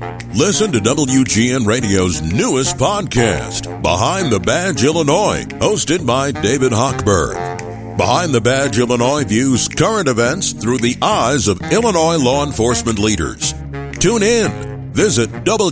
Listen to WGN Radio's newest podcast, Behind the Badge Illinois, hosted by David Hochberg. Behind the Badge Illinois views current events through the eyes of Illinois law enforcement leaders. Tune in. Visit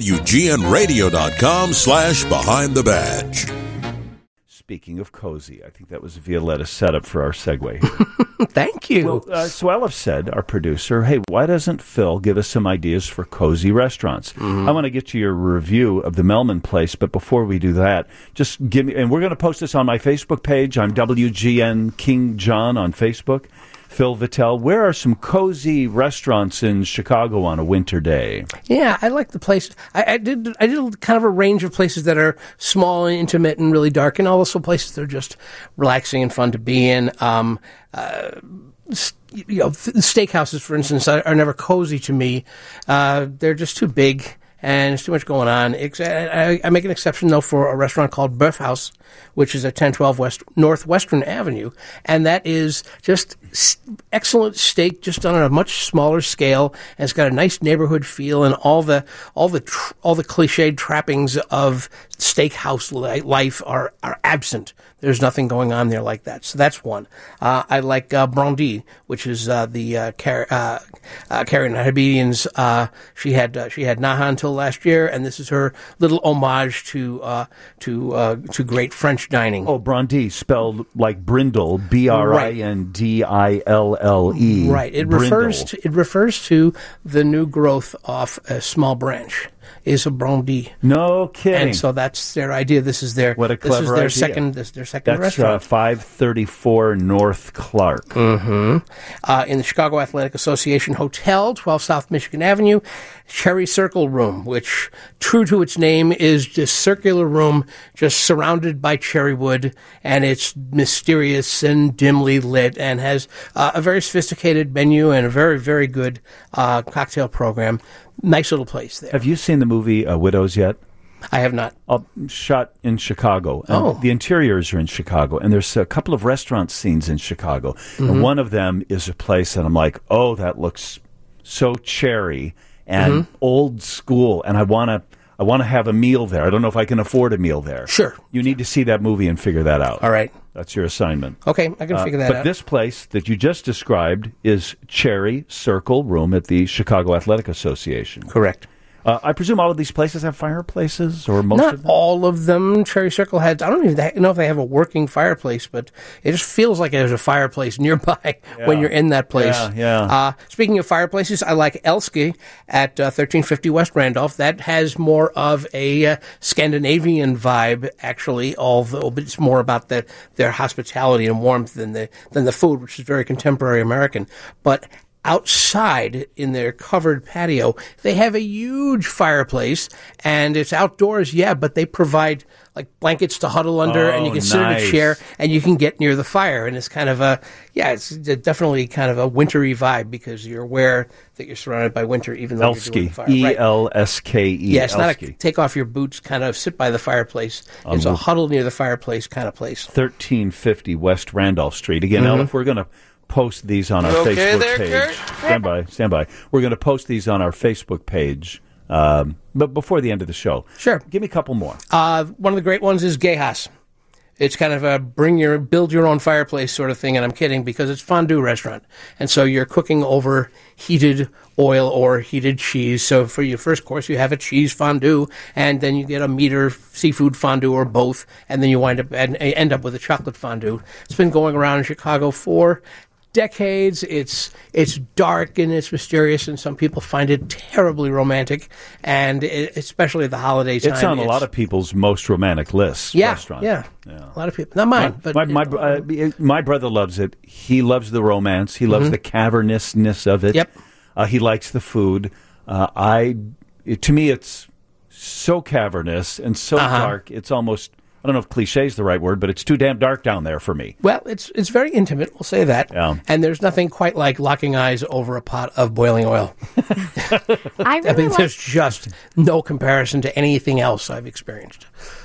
WGNradio.com/Behind the Badge. Speaking of cozy, I think that was Violetta's setup for our segue here. Thank you. Well, so Elif said, our producer, hey, why doesn't Phil give us some ideas for cozy restaurants? I want to get to your review of the Melman Place, but before we do that, just give me, and we're going to post this on my Facebook page. I'm WGN King John on Facebook. Phil Vitale, where are some cozy restaurants in Chicago on a winter day? Yeah, I like the place. I did kind of a range of places that are small and intimate and really dark, and also places that are just relaxing and fun to be in. Steakhouses, for instance, are never cozy to me. They're just too big. And there's too much going on. I make an exception, though, for a restaurant called Bœuf House, which is at 1012 Northwestern Avenue. And that is just excellent steak, just done on a much smaller scale. And it's got a nice neighborhood feel, and all the cliched trappings of steakhouse life are absent. There's nothing going on there like that. So that's one. I like Brandy, which is the Karen Habedian's. She had Naha until last year, and this is her little homage to great French dining. Oh, Brandy, spelled like Brindle, Brindille. Right. It refers to the new growth off a small branch. Is a Brandy. No kidding. And so that's their idea. This is their what a clever idea. This is their second that's, restaurant. 534 North Clark. Mm-hmm. In the Chicago Athletic Association Hotel, 12 South Michigan Avenue, Cherry Circle Room, which, true to its name, is this circular room just surrounded by cherry wood, and it's mysterious and dimly lit, and has a very sophisticated menu and a very, very good cocktail program. Nice little place there. Have you seen the movie Widows yet? I have not. Shot in Chicago. The interiors are in Chicago, and there's a couple of restaurant scenes in Chicago. And one of them is a place that I'm like, oh, that looks so cherry and old school, and I want to have a meal there. I don't know if I can afford a meal there. Sure. You need to see that movie and figure that out. All right. That's your assignment. Okay, I can figure that out. But this place that you just described is Cherry Circle Room at the Chicago Athletic Association. Correct. I presume all of these places have fireplaces, or most Not of them? all of them. Cherry Circle has, I don't even know if they have a working fireplace, but it just feels like there's a fireplace nearby when you're in that place. Yeah. Speaking of fireplaces, I like Elski at 1350 West Randolph. That has more of a Scandinavian vibe, actually, although it's more about their hospitality and warmth than the food, which is very contemporary American. But outside in their covered patio, they have a huge fireplace, and it's outdoors, but they provide like blankets to huddle under, and you can sit in a chair, and you can get near the fire, and it's kind of it's definitely kind of a wintry vibe, because you're aware that you're surrounded by winter, even though you're doing the fire. Elske. Yeah, it's not a take off your boots, kind of sit by the fireplace. It's a huddle near the fireplace kind of place. 1350 West Randolph Street. Again, Elif, we're going to post these on our Facebook page. Kurt? Stand by. We're going to post these on our Facebook page, but before the end of the show. Sure. Give me a couple more. One of the great ones is Geha's. It's kind of a build your own fireplace sort of thing, and I'm kidding, because it's a fondue restaurant. And so you're cooking over heated oil or heated cheese. So for your first course, you have a cheese fondue, and then you get a meat or seafood fondue or both, and then you end up with a chocolate fondue. It's been going around in Chicago for decades. It's dark and it's mysterious, and some people find it terribly romantic, and especially at the holiday time. It's on a lot of people's most romantic lists. Restaurant. Yeah. A lot of people. Not mine, but my brother loves it. He loves the romance. He loves the cavernousness of it. Yep. He likes the food. To me, it's so cavernous and so dark. It's almost, I don't know if cliche is the right word, but it's too damn dark down there for me. Well, it's very intimate, we'll say that. Yeah. And there's nothing quite like locking eyes over a pot of boiling oil. I mean, there's just no comparison to anything else I've experienced.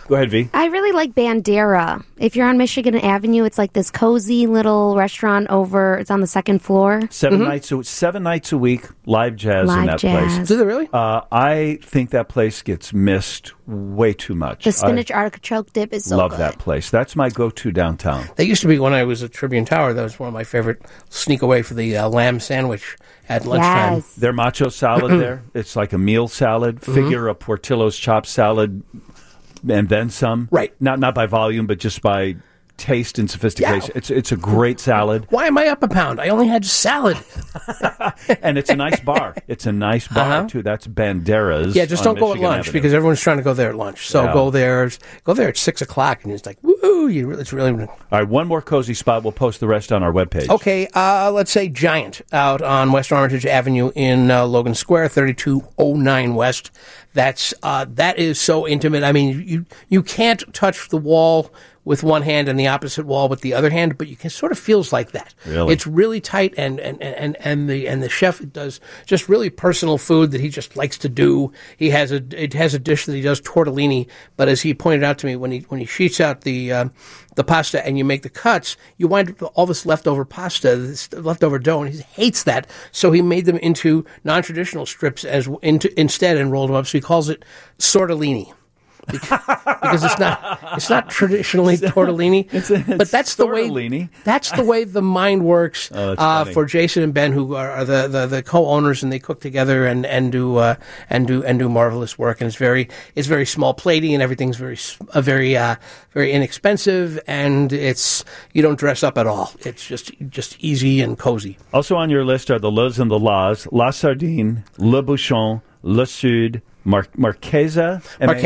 Go ahead, V. I really like Bandera. If you're on Michigan Avenue, it's like this cozy little restaurant it's on the second floor. 7 nights a week, live jazz in that place. Do they really? I think that place gets missed way too much. The spinach artichoke dip is so love good. that place. That's my go-to downtown. That used to be when I was at Tribune Tower. That was one of my favorite sneak away for the lamb sandwich at lunchtime. Yes. Their macho salad there, it's like a meal salad. Figure a Portillo's chopped salad and then some. Right. Not by volume, but just by taste and sophistication. Yeah. It's a great salad. Why am I up a pound? I only had salad. And it's a nice bar. It's a nice bar, too. That's Bandera's. Yeah, just on don't go at Michigan lunch Avenue. because everyone's trying to go there at lunch. So Yeah. go there at 6 o'clock, and it's like, woo! It's really All right, one more cozy spot. We'll post the rest on our webpage. okay. Let's say Giant out on West Armitage Avenue in Logan Square, 3209 West. That is so intimate. I mean, you can't touch the wall with one hand and the opposite wall with the other hand, but you can sort of feels like that. Really? It's really tight, and the chef does just really personal food that he just likes to do. It has a dish that he does tortellini, but as he pointed out to me, when he sheets out the pasta and you make the cuts, you wind up with all this leftover pasta, this leftover dough, and he hates that. So he made them into non-traditional strips instead and rolled them up. So he calls it sortellini. Because it's not traditionally tortellini, but that's the way the mind works for Jason and Ben, who are the co-owners, and they cook together and do marvelous work. And it's very small platey, and everything's very inexpensive, and you don't dress up at all. It's just easy and cozy. Also on your list are the Lo's and the La's, La Sardine, Le Bouchon, Le Sud, Marquesa.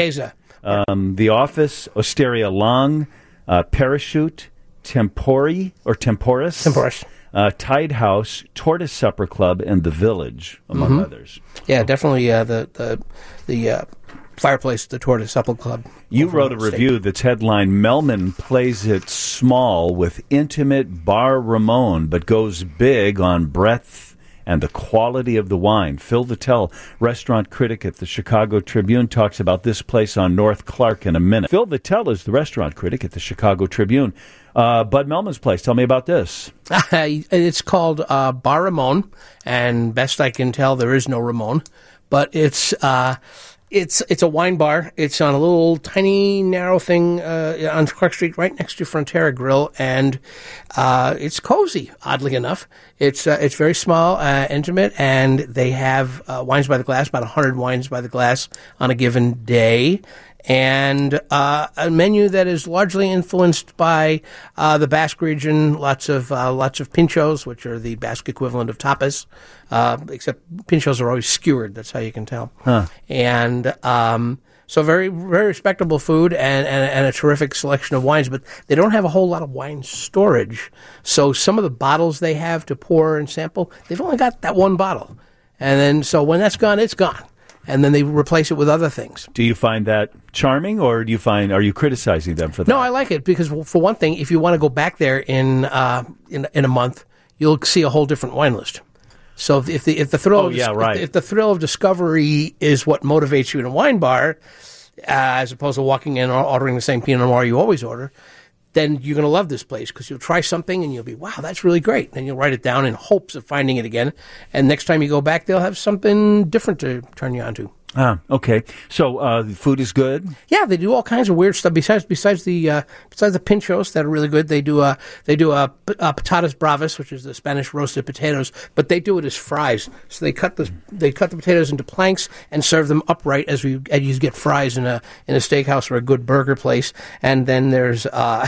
The Office, Osteria Long, Parachute, Temporis, Tide House, Tortoise Supper Club, and The Village, among others. Yeah, definitely the Fireplace, the Tortoise Supper Club. You wrote a review that's headlined, Melman plays it small with intimate bar Ramon, but goes big on breadth and the quality of the wine. Phil Vitale, restaurant critic at the Chicago Tribune, talks about this place on North Clark in a minute. Phil Vitale is the restaurant critic at the Chicago Tribune. Bud Melman's place, tell me about this. It's called Bar Ramon, and best I can tell, there is no Ramon, but it's a wine bar. It's on a little tiny narrow thing on Clark Street, right next to Frontera Grill, and it's cozy. Oddly enough, it's very small, intimate, and they have wines by the glass, about 100 wines by the glass on a given day, and a menu that is largely influenced by the Basque region. Lots of pinchos, which are the Basque equivalent of tapas, except pinchos are always skewered. That's how you can tell. Huh. And so very, very respectable food and a terrific selection of wines, but they don't have a whole lot of wine storage. So some of the bottles they have to pour and sample, they've only got that one bottle. And then, so when that's gone, it's gone. And then they replace it with other things. Do you find that charming, or are you criticizing them for that? No, I like it because, for one thing, if you want to go back there in a month, you'll see a whole different wine list. So if the thrill if the thrill of discovery is what motivates you in a wine bar, as opposed to walking in or ordering the same Pinot Noir you always order, then you're going to love this place because you'll try something and you'll be, wow, that's really great. And you'll write it down in hopes of finding it again. And next time you go back, they'll have something different to turn you on to. Okay. So the food is good? Yeah, they do all kinds of weird stuff. Besides the pinchos that are really good, they do patatas bravas, which is the Spanish roasted potatoes, but they do it as fries. So they cut the potatoes into planks and serve them upright as you get fries in a steakhouse or a good burger place. And then there's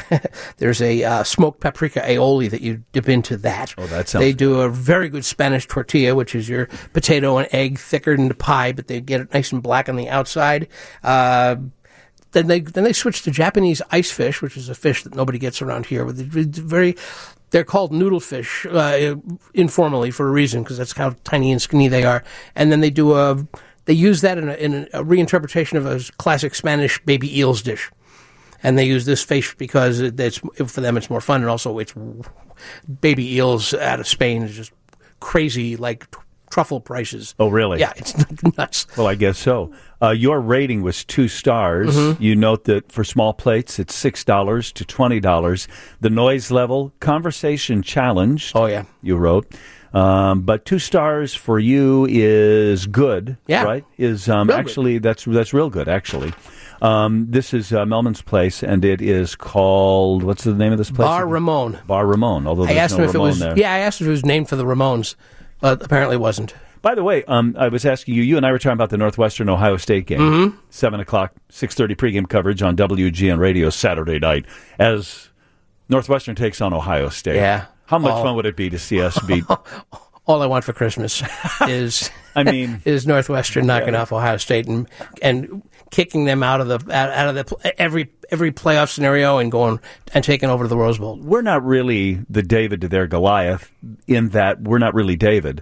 a smoked paprika aioli that you dip into that. Oh, that sounds. They do a very good Spanish tortilla, which is your potato and egg thickened into pie, but they get it nice and black on the outside. Then they switch to Japanese ice fish, which is a fish that nobody gets around here. They're called noodle fish informally for a reason, because that's how tiny and skinny they are. And then they use that in a reinterpretation of a classic Spanish baby eels dish. And they use this fish because for them it's more fun, and also it's baby eels out of Spain is just crazy, like truffle prices. Oh, really? Yeah, it's nuts. Well, I guess so. Your rating was 2 stars. Mm-hmm. You note that for small plates, it's $6 to $20. The noise level, conversation challenged. Oh, yeah. You wrote. But 2 stars for you is good. Yeah. Right? Is actually, that's real good, actually. This is Melman's Place, and it is called, what's the name of this place? Bar Ramon. Bar Ramon, although I there's asked no him if it Ramon was. there. Yeah, I asked if it was named for the Ramones, but apparently it wasn't. By the way, I was asking you. You and I were talking about the Northwestern Ohio State game. Mm-hmm. 7 o'clock, 6:30 pregame coverage on WGN Radio Saturday night as Northwestern takes on Ohio State. Yeah. How much fun would it be to see us beat? All I want for Christmas is is Northwestern knocking off Ohio State and kicking them out of the every playoff scenario and going and taking over the Rose Bowl. We're not really the David to their Goliath in that we're not really David.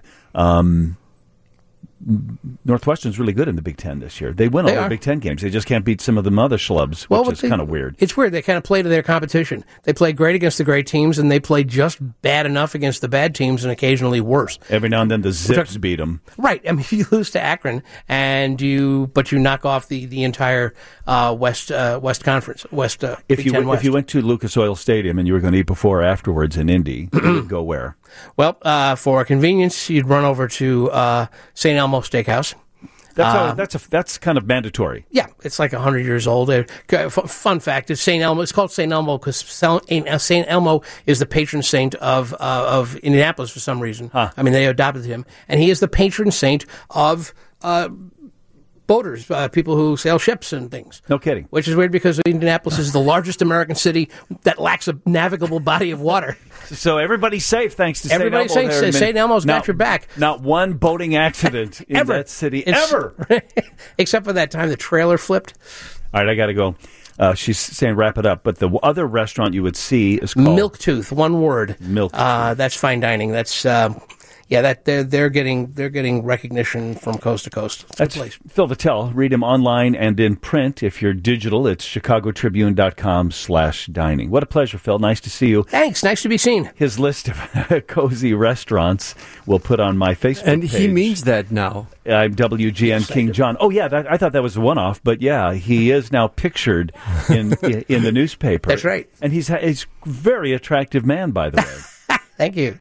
Northwestern's really good in the Big Ten this year. They win all their Big Ten games. They just can't beat some of the other schlubs, which is kind of weird. It's weird. They kind of play to their competition. They play great against the great teams, and they play just bad enough against the bad teams, and occasionally worse. Every now and then the Zips beat them. Right. I mean, you lose to Akron, but you knock off the entire West Conference, If you went to Lucas Oil Stadium and you were going to eat before or afterwards in Indy, you would go where? Well, for convenience, you'd run over to St. Elmo Steakhouse. That's kind of mandatory. Yeah, it's like 100 years old. Fun fact is St. Elmo. It's called St. Elmo because St. Elmo is the patron saint of Indianapolis for some reason. Huh. I mean, they adopted him, and he is the patron saint of boaters, people who sail ships and things. No kidding. Which is weird because Indianapolis is the largest American city that lacks a navigable body of water. So everybody's safe thanks to St. Elmo. Everybody's safe. St. Elmo's got your back. Not one boating accident in that city ever. Except for that time the trailer flipped. All right, I got to go. She's saying wrap it up, but the other restaurant you would see is called Milktooth. One word. Milktooth. That's fine dining. That's they're getting recognition from coast to coast. That's Phil Vitale. Read him online and in print. If you're digital, it's chicagotribune.com/dining. What a pleasure, Phil. Nice to see you. Thanks. Nice to be seen. His list of cozy restaurants we'll put on my Facebook and page. He means that now. I'm WGN King John. Oh, yeah, I thought that was a one-off, but yeah, he is now pictured in the newspaper. That's right. And he's a very attractive man, by the way. Thank you.